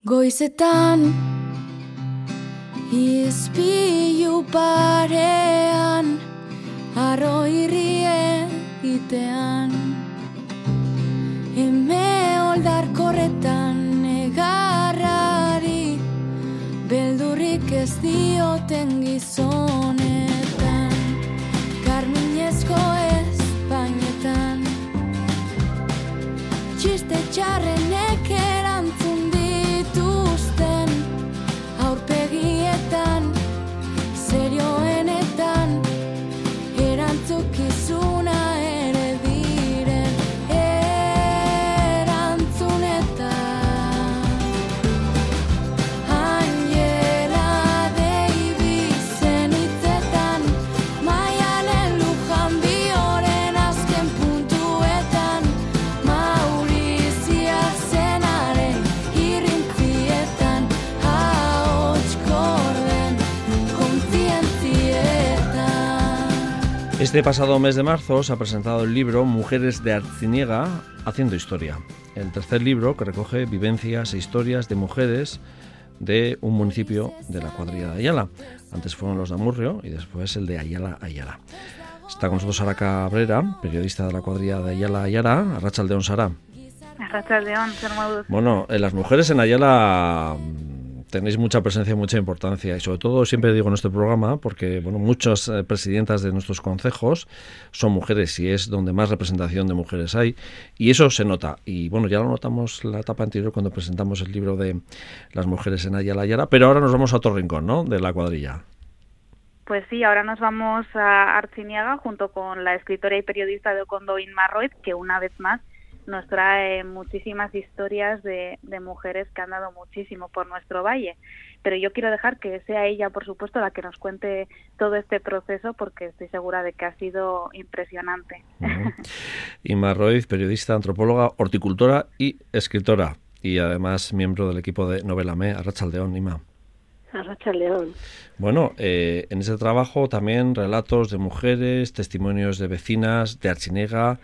Goizetan izpilu parean arro irrie itean eme oldarkorretan negarrari beldurrik ez dioten gizonetan karminezko espainetan txiste txarrenek erantzun dituzten aurpegietan serioenetan erantzukizuna ere diren erantzunetan Angela Davisen hitzetan Maialen Lujan Bioren azken puntuetan Maurizia zenaren irrintzietan ahots korden kontzientzietan. Este pasado mes de marzo se ha presentado el libro Mujeres de Artziniega haciendo historia. El tercer libro que recoge vivencias e historias de mujeres de un municipio de la cuadrilla de Ayala. Antes fueron los de Amurrio y después el de Ayala. Está con nosotros Sara Cabrera, periodista de la cuadrilla de Ayala. Arratsaldeon, Sara. Arratsaldeon, zer moduz. Bueno, las mujeres en Ayala tenéis mucha presencia y mucha importancia, y sobre todo siempre digo en este programa porque bueno, muchas presidentas de nuestros concejos son mujeres y es donde más representación de mujeres hay, y eso se nota, y bueno, ya lo notamos la etapa anterior cuando presentamos el libro de las mujeres en Ayala, pero ahora nos vamos a otro rincón, ¿no?, de la cuadrilla. Pues sí, ahora nos vamos a Artziniega junto con la escritora y periodista de Okondo Inma Roitz, que una vez más nos trae muchísimas historias de mujeres que han dado muchísimo por nuestro valle. Pero yo quiero dejar que sea ella, por supuesto, la que nos cuente todo este proceso, porque estoy segura de que ha sido impresionante. Inma Roitz, periodista, antropóloga, horticultora y escritora, y además miembro del equipo de Novelame. Arratsaldeon, Inma. Arratsaldeon. Bueno, en ese trabajo también relatos de mujeres, testimonios de vecinas de Artziniega,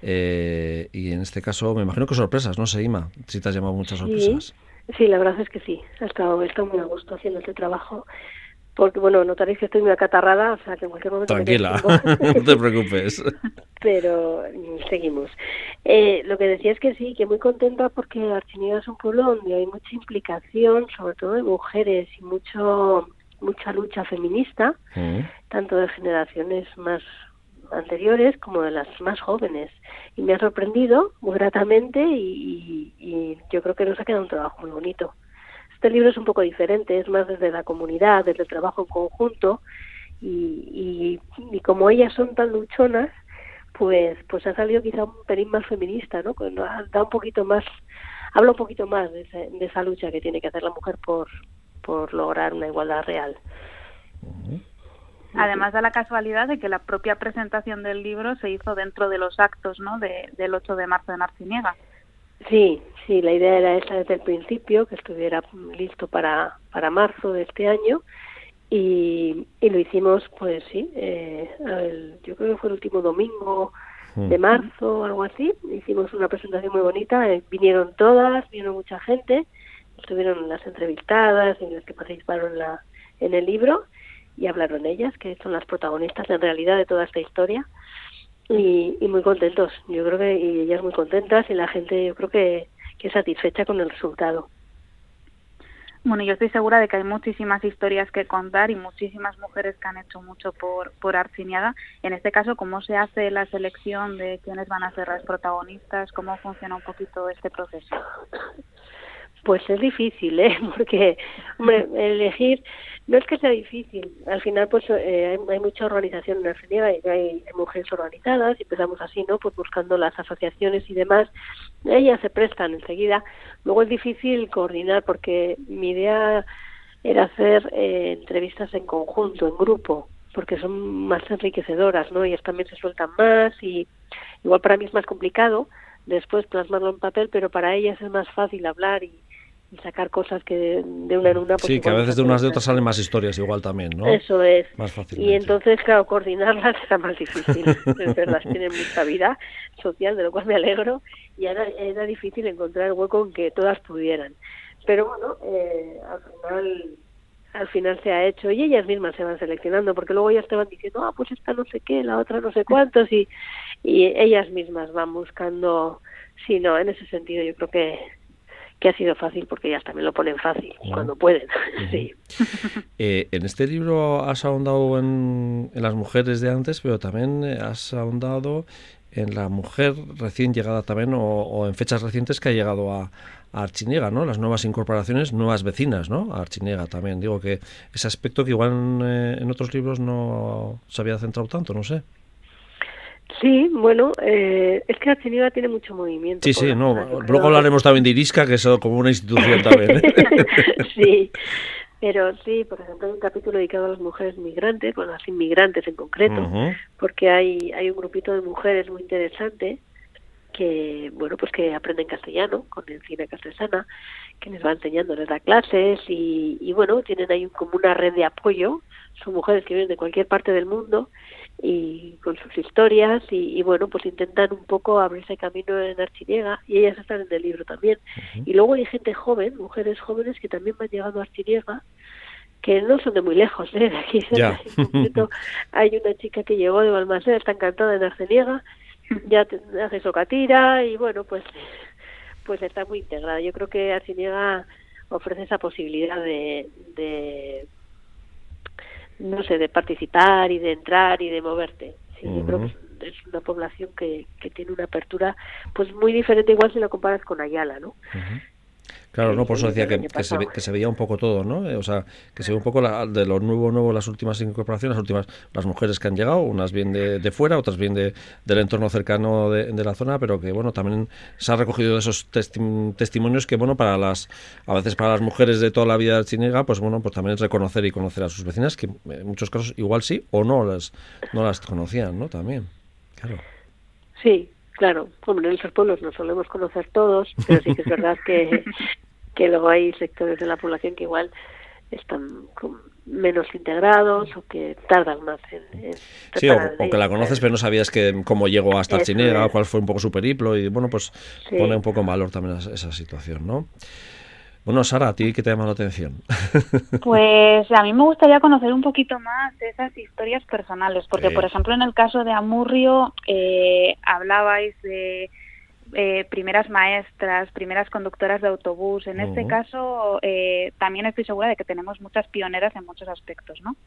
y en este caso me imagino que sorpresas, no sé, Ima, si te has llamado muchas sorpresas. Sí, la verdad es que sí, he estado muy a gusto haciendo este trabajo, porque bueno, notaréis que estoy muy acatarrada, o sea que en cualquier momento... Tranquila, no te preocupes. Pero seguimos. Lo que decía es que sí, que muy contenta porque Artziniega es un pueblo donde hay mucha implicación, sobre todo de mujeres, y mucha lucha feminista, tanto de generaciones más anteriores como de las más jóvenes, y me ha sorprendido muy gratamente y yo creo que nos ha quedado un trabajo muy bonito. Este libro es un poco diferente, es más desde la comunidad, desde el trabajo en conjunto, y como ellas son tan luchonas, pues ha salido quizá un pelín más feminista, ¿no? Pues da un poquito más, habla un poquito más de esa lucha que tiene que hacer la mujer por lograr una igualdad real. Además da la casualidad de que la propia presentación del libro se hizo dentro de los actos, ¿no?, del 8 de marzo en Artziniega. Sí, la idea era esa desde el principio, que estuviera listo para marzo de este año, y lo hicimos, pues sí, yo creo que fue el último domingo de marzo o algo así. Hicimos una presentación muy bonita, vinieron todas, vino mucha gente, estuvieron las entrevistadas y las que participaron en el libro, y hablaron ellas, que son las protagonistas en realidad de toda esta historia, y muy contentos, yo creo que, y ellas muy contentas, y la gente yo creo que satisfecha con el resultado. Bueno, yo estoy segura de que hay muchísimas historias que contar y muchísimas mujeres que han hecho mucho por Artziniega. En este caso, ¿cómo se hace la selección de quiénes van a ser las protagonistas? ¿Cómo funciona un poquito este proceso? Pues es difícil, porque, hombre, elegir no es que sea difícil. Al final, pues hay mucha organización en Artziniega, hay mujeres organizadas, y empezamos así, ¿no? Pues buscando las asociaciones y demás. Ellas se prestan enseguida. Luego es difícil coordinar, porque mi idea era hacer entrevistas en conjunto, en grupo, porque son más enriquecedoras, ¿no? Ellas también se sueltan más, y igual para mí es más complicado después plasmarlo en papel, pero para ellas es más fácil hablar y sacar cosas que de una en una... Pues sí, que a veces de unas de otras salen más historias igual también, ¿no? Eso es. Más fácilmente. Y entonces, claro, coordinarlas era más difícil. Es verdad, tienen mucha vida social, de lo cual me alegro, y era difícil encontrar el hueco en que todas pudieran. Pero bueno, al final se ha hecho y ellas mismas se van seleccionando, porque luego ellas te van diciendo, pues esta no sé qué, la otra no sé cuántos, y ellas mismas van buscando. Sí, no, en ese sentido yo creo que ha sido fácil, porque ellas también lo ponen fácil cuando pueden. Sí. En este libro has ahondado en las mujeres de antes, pero también has ahondado en la mujer recién llegada también, o en fechas recientes que ha llegado a Artziniega, ¿no? Las nuevas incorporaciones, nuevas vecinas, ¿no? A Artziniega también. Digo que ese aspecto que igual en otros libros no se había centrado tanto, no sé. Sí, bueno, es que Artziniega tiene mucho movimiento. Sí, no. Luego hablaremos también de Irisca, que es como una institución también. Sí, pero sí, por ejemplo, hay un capítulo dedicado a las mujeres migrantes, bueno, a las inmigrantes en concreto, porque hay un grupito de mujeres muy interesante que, bueno, pues que aprenden castellano con Encina Castellana, que les va enseñando, les da clases y bueno, tienen ahí como una red de apoyo. Son mujeres que vienen de cualquier parte del mundo y con sus historias y bueno, pues intentan un poco abrirse camino en Artziniega, y ellas están en el libro también. Y luego hay gente joven, mujeres jóvenes que también van llegando a Artziniega, que no son de muy lejos, de aquí. En concreto, hay una chica que llegó de Balmaseda, está encantada en Artziniega, ya hace socatira y bueno, pues está muy integrada. Yo creo que Artziniega ofrece esa posibilidad de no sé, de participar y de entrar y de moverte. Sí, yo creo que es una población que tiene una apertura pues muy diferente, igual si la comparas con Ayala, ¿no? Claro, no, por eso decía que se veía un poco todo, ¿no? O sea, que se ve un poco de lo nuevo, las últimas incorporaciones, las mujeres que han llegado, unas bien de fuera, otras bien del entorno cercano de la zona, pero que, bueno, también se ha recogido esos testimonios que, bueno, a veces para las mujeres de toda la vida de Artziniega, pues bueno, pues también es reconocer y conocer a sus vecinas, que en muchos casos igual sí o no las conocían, ¿no? También, claro. Sí. Claro, hombre, en esos pueblos nos solemos conocer todos, pero sí que es verdad que luego hay sectores de la población que igual están menos integrados o que tardan más en sí, o que la conoces pero no sabías cómo llegó hasta Artziniega, cuál fue un poco su periplo, y bueno, pues sí, pone un poco en valor también esa situación, ¿no? Bueno, Sara, ¿a ti qué te llama la atención? Pues a mí me gustaría conocer un poquito más de esas historias personales, porque por ejemplo en el caso de Amurrio hablabais de primeras maestras, primeras conductoras de autobús. En este caso también estoy segura de que tenemos muchas pioneras en muchos aspectos, ¿no?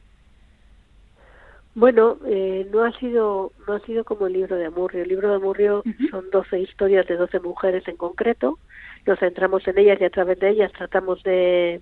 Bueno, no ha sido como el libro de Amurrio. El libro de Amurrio son 12 historias de 12 mujeres en concreto. Nos centramos en ellas y a través de ellas tratamos de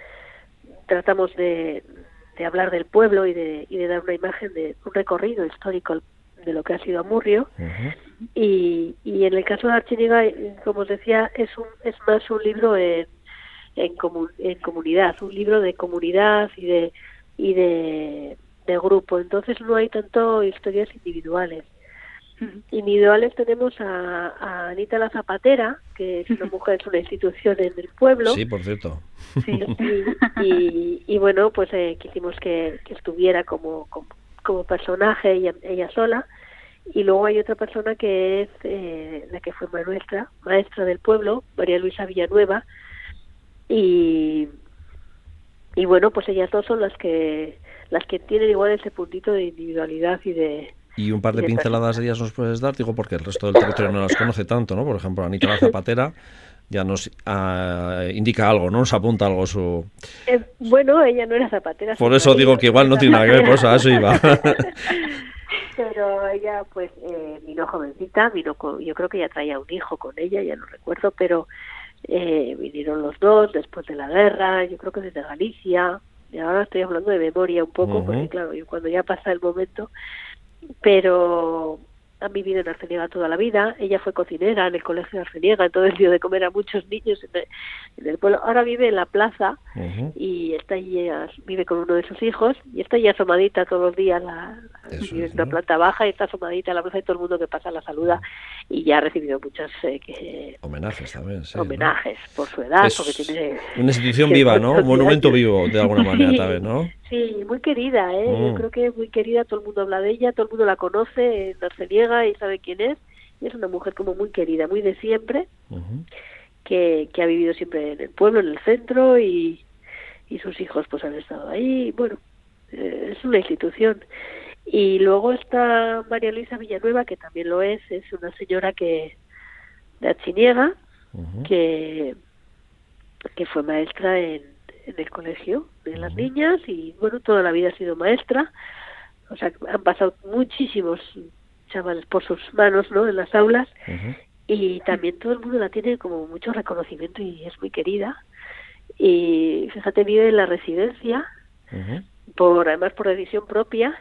hablar del pueblo y de dar una imagen de un recorrido histórico de lo que ha sido Amurrio. Y en el caso de Artziniega, como os decía, es más un libro en comunidad, un libro de comunidad y de grupo. Entonces no hay tanto historias individuales. Individuales tenemos a Anita la Zapatera, que es una mujer, es una institución en el pueblo. Sí, por cierto. Sí. Y bueno, pues quisimos que estuviera como personaje ella sola. Y luego hay otra persona que es la que fue maestra del pueblo, María Luisa Villanueva. Y bueno, pues ellas dos son las que tienen igual ese puntito de individualidad y un par de pinceladas de ellas nos puedes dar, digo, porque el resto del territorio no las conoce tanto, ¿no? Por ejemplo, Anita la Zapatera ya nos indica algo, ¿no? Nos apunta algo su... Bueno, ella no era zapatera. Por eso digo que igual no tiene nada que ver, pues a eso iba. Pero ella, pues, vino jovencita, yo creo que ya traía un hijo con ella, ya no recuerdo, pero vinieron los dos después de la guerra, yo creo que desde Galicia, y ahora estoy hablando de memoria un poco, porque claro, cuando ya pasa el momento... Pero han vivido en Artziniega toda la vida. Ella fue cocinera en el colegio de Artziniega, entonces dio de comer a muchos niños en el pueblo. Ahora vive en la plaza y está allí, vive con uno de sus hijos y está allí asomadita todos los días. Vive en una planta baja y está asomadita en la plaza y todo el mundo que pasa la saluda, y ya ha recibido muchos homenajes también. Sí, homenajes, ¿no? Por su edad, es porque tiene una institución viva, ¿no? Un monumento vivo de alguna manera también, ¿no? Sí, muy querida, yo creo que es muy querida, todo el mundo habla de ella, todo el mundo la conoce en Artziniega y sabe quién es, y es una mujer como muy querida, muy de siempre, que ha vivido siempre en el pueblo, en el centro, y sus hijos pues han estado ahí. Bueno, es una institución. Y luego está María Luisa Villanueva, que también lo es una señora de Artziniega, que fue maestra en el colegio de las niñas, y bueno, toda la vida ha sido maestra. O sea, han pasado muchísimos chavales por sus manos, ¿no?, en las aulas, y también todo el mundo la tiene como mucho reconocimiento y es muy querida. Y fíjate, vive en la residencia, además por decisión propia,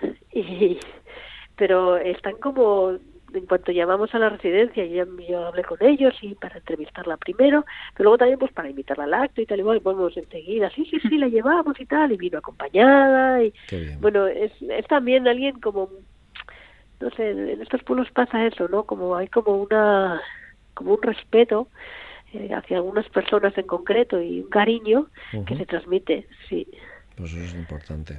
pero están como, en cuanto llamamos a la residencia, yo hablé con ellos y para entrevistarla primero, pero luego también pues para invitarla al acto y tal, igual vamos enseguida, sí, la llevamos y tal, y vino acompañada, y bueno, es también alguien como, no sé, en estos pueblos pasa eso, ¿no? Como hay como un respeto hacia algunas personas en concreto y un cariño que se transmite, sí. Pues eso es importante.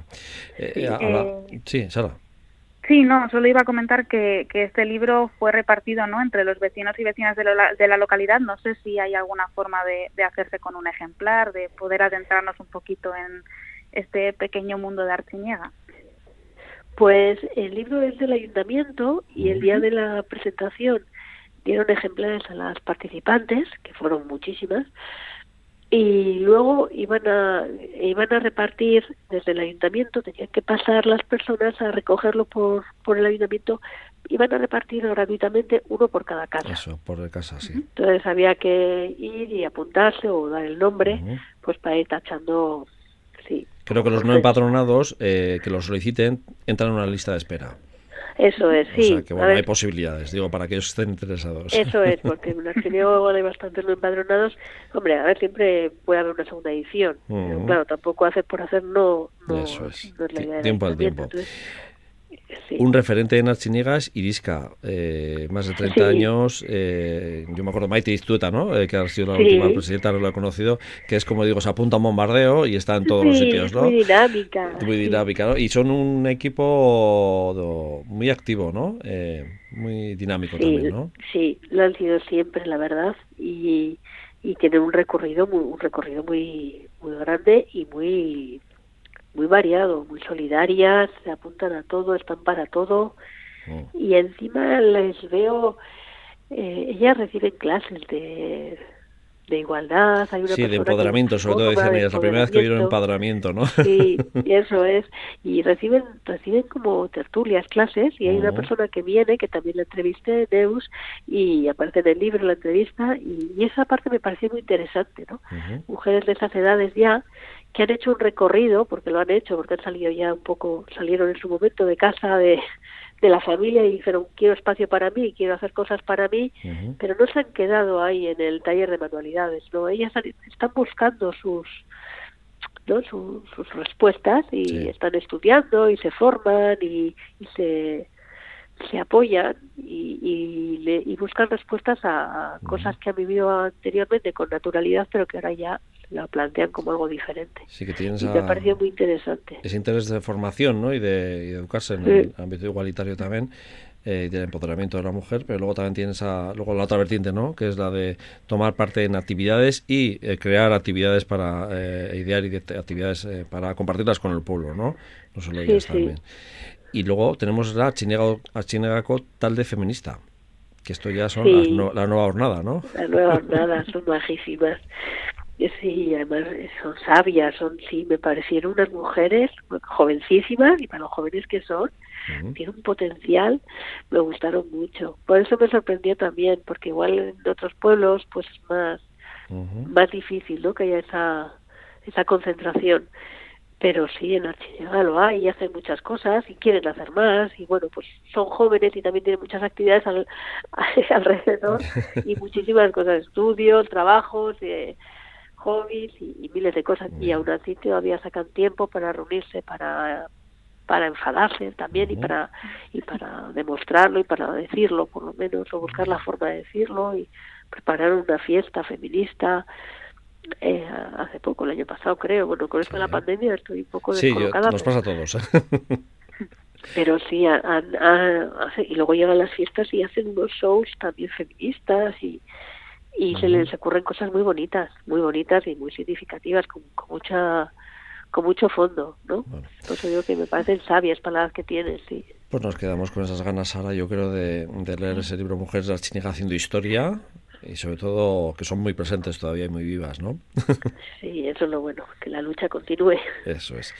Sí, Sara. Sí, no, solo iba a comentar que este libro fue repartido, ¿no?, entre los vecinos y vecinas de la localidad. No sé si hay alguna forma de hacerse con un ejemplar, de poder adentrarnos un poquito en este pequeño mundo de Artziniega. Pues el libro es del ayuntamiento y el día de la presentación dieron ejemplares a las participantes, que fueron muchísimas, y luego iban a repartir desde el ayuntamiento, tenían que pasar las personas a recogerlo por el ayuntamiento, iban a repartir gratuitamente uno por cada casa. Eso, por casa, sí. Entonces había que ir y apuntarse o dar el nombre, pues para ir tachando, sí. Creo que los no empadronados que los soliciten entran en una lista de espera. Eso es, sí. O sea que bueno, hay posibilidades, digo, para que ellos estén interesados. Eso es, porque en Artziniega hay bastantes no empadronados. Hombre, a ver, siempre puede haber una segunda edición. Pero, claro, tampoco hacer por hacer no Eso es. No es la idea. Tiempo al tiempo. Entonces, sí. Un referente en Artziniega es Irisca, más de 30 años. Yo me acuerdo Maite Iztueta, ¿no? Que ha sido la última presidenta, no lo he conocido, que es como digo, se apunta a un bombardeo y está en todos los sitios, ¿no? Muy dinámica. Muy dinámica, ¿no? Y son un equipo muy activo, ¿no? Muy dinámico también, ¿no? Sí, lo han sido siempre, la verdad, y tienen un recorrido muy grande y muy variado, muy solidarias, se apuntan a todo, están para todo, y encima les veo, ellas reciben clases de igualdad, hay una de empoderamiento, sobre todo decían ellas, la primera vez que vieron empoderamiento, ¿no? Sí, eso es, y reciben como tertulias, clases, y hay una persona que viene, que también la entrevisté, Neus, y aparece en el libro la entrevista, y esa parte me pareció muy interesante, ¿no? Mujeres de esas edades ya, que han hecho un recorrido, porque lo han hecho, porque han salido ya salieron en su momento de casa, de la familia, y dijeron, quiero espacio para mí, quiero hacer cosas para mí, pero no se han quedado ahí en el taller de manualidades, ¿no? Ellas están buscando sus respuestas y están estudiando y se forman y se apoyan y buscan respuestas a cosas que han vivido anteriormente con naturalidad, pero que ahora ya la plantean como algo diferente. Sí, que tienes me pareció muy interesante. Ese interés de formación, ¿no? y de educarse en el ámbito igualitario también, y del empoderamiento de la mujer, pero luego también tienes luego la otra vertiente, ¿no? Que es la de tomar parte en actividades y crear actividades para idear y actividades para compartirlas con el pueblo, ¿no? No solo ellas también. Y luego tenemos la Artziniegako Talde Feminista, que esto ya son la nueva jornada, ¿no? La nueva jornada, son majísimas. Sí, además son sabias, me parecieron unas mujeres jovencísimas, y para los jóvenes que son, tienen un potencial, me gustaron mucho. Por eso me sorprendió también, porque igual en otros pueblos pues es más difícil, ¿no?, que haya esa concentración. Pero sí, en Artziniega lo hay, y hacen muchas cosas y quieren hacer más, y bueno, pues son jóvenes y también tienen muchas actividades alrededor y muchísimas cosas, estudios, trabajos, hobbies y miles de cosas, y aún así todavía sacan tiempo para reunirse, para enfadarse también, y para demostrarlo y para decirlo, por lo menos, o buscar la forma de decirlo, y preparar una fiesta feminista. Hace poco, el año pasado creo, bueno, con esto de la pandemia estoy un poco descolocada. Nos pasa a todos. Pero sí, y luego llegan las fiestas y hacen unos shows también feministas, y y se ocurren cosas muy bonitas y muy significativas, con mucho fondo, ¿no? Bueno. Por eso digo que me parecen sabias palabras que tienes, sí. Pues nos quedamos con esas ganas, Sara, yo creo, de leer ese libro Mujeres de Artziniega haciendo historia, y sobre todo que son muy presentes todavía y muy vivas, ¿no? Sí, eso es lo bueno, que la lucha continúe. Eso es.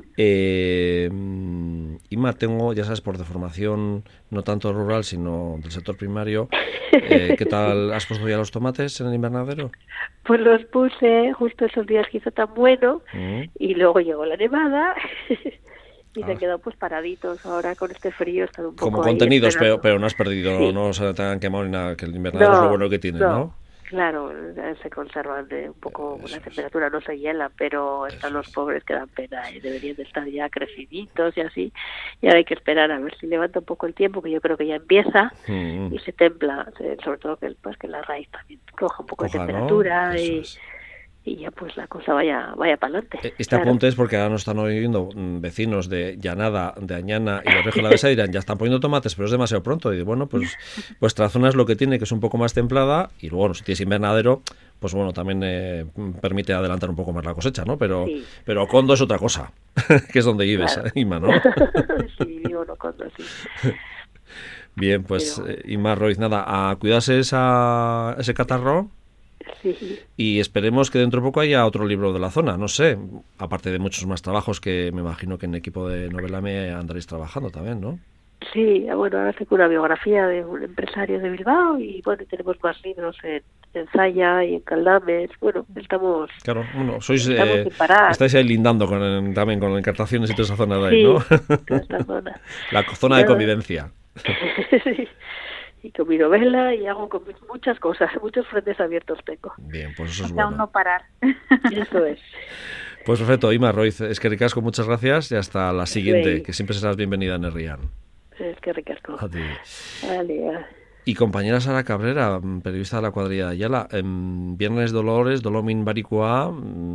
Inma, tengo, ya sabes, por deformación no tanto rural, sino del sector primario, ¿qué tal has puesto ya los tomates en el invernadero? Pues los puse justo esos días que hizo tan bueno, y luego llegó la nevada y se han quedado pues paraditos. Ahora con este frío están un poco como ahí contenidos, esperando. pero no has perdido, Sí. no se te han quemado ni nada, que el invernadero es lo bueno que tiene, ¿no? Claro, se conservan de un poco, la temperatura no se hiela, pero están los pobres que dan pena y deberían de estar ya creciditos y así. Y ahora hay que esperar a ver si levanta un poco el tiempo, que yo creo que ya empieza, y se templa, sobre todo que la raíz también coja un poco de temperatura, ¿no? Y ya pues la cosa vaya para adelante. Este apunte es porque ahora nos están oyendo vecinos de Llanada, de Añana y de Rioja Alavesa, dirán, ya están poniendo tomates, pero es demasiado pronto. Y bueno, pues vuestra zona es lo que tiene, que es un poco más templada, y luego, si tienes invernadero, pues bueno, también permite adelantar un poco más la cosecha, ¿no? Pero Ocondo es otra cosa, que es donde vives, claro. Inma, ¿no? Sí, vivo en Ocondo, sí. Bien, pues Inma Roiz, nada, a cuidarse ese catarro. Sí. Y esperemos que dentro de poco haya otro libro de la zona, no sé, aparte de muchos más trabajos que me imagino que en equipo de Novelame andaréis trabajando también, ¿no? Sí, bueno, ahora tengo una biografía de un empresario de Bilbao y bueno, tenemos más libros en Zaya y en Caldames. Bueno, estamos... Claro, bueno, sois estáis ahí lindando también con encartaciones y toda esa zona de ahí, ¿no? Toda esta zona. La zona de convivencia. Sí. Y con mi novela y hago con muchas cosas, muchos frentes abiertos tengo. Bien, pues eso es bueno. bueno. No parar. Eso es. Pues perfecto, Inma Roiz, es que ricasco, muchas gracias y hasta la siguiente, que siempre serás bienvenida en Herrián. Es que ricasco. A ti. Vale. Y compañera Sara Cabrera, periodista de la cuadrilla de Ayala, Viernes Dolores, Dolomin Baricua,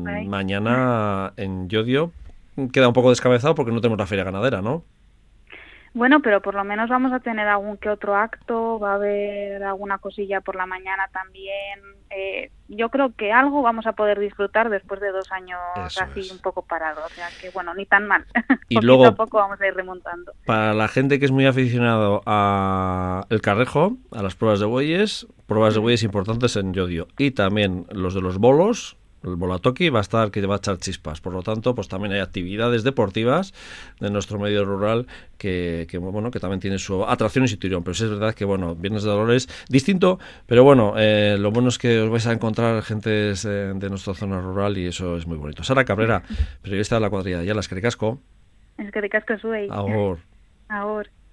mañana en Llodio, queda un poco descabezado porque no tenemos la feria ganadera, ¿no? Bueno, pero por lo menos vamos a tener algún que otro acto, va a haber alguna cosilla por la mañana también. Yo creo que algo vamos a poder disfrutar después de 2 años así un poco parado, o sea que bueno, ni tan mal. Y poquito luego, a poco vamos a ir remontando. Para la gente que es muy aficionado a el carrejo, a las pruebas de bueyes importantes en Llodio, y también los de los bolos. El Bolatoki va a estar que va a echar chispas, por lo tanto, pues también hay actividades deportivas de nuestro medio rural que bueno, que también tiene su atracción y su tirón, pero sí es verdad que bueno, Viernes de Dolores distinto, pero bueno, lo bueno es que os vais a encontrar gente de nuestra zona rural y eso es muy bonito. Sara Cabrera, periodista de la cuadrilla de Ayala, es que ricasco. Es que ricasco zuei. Agur. Agur.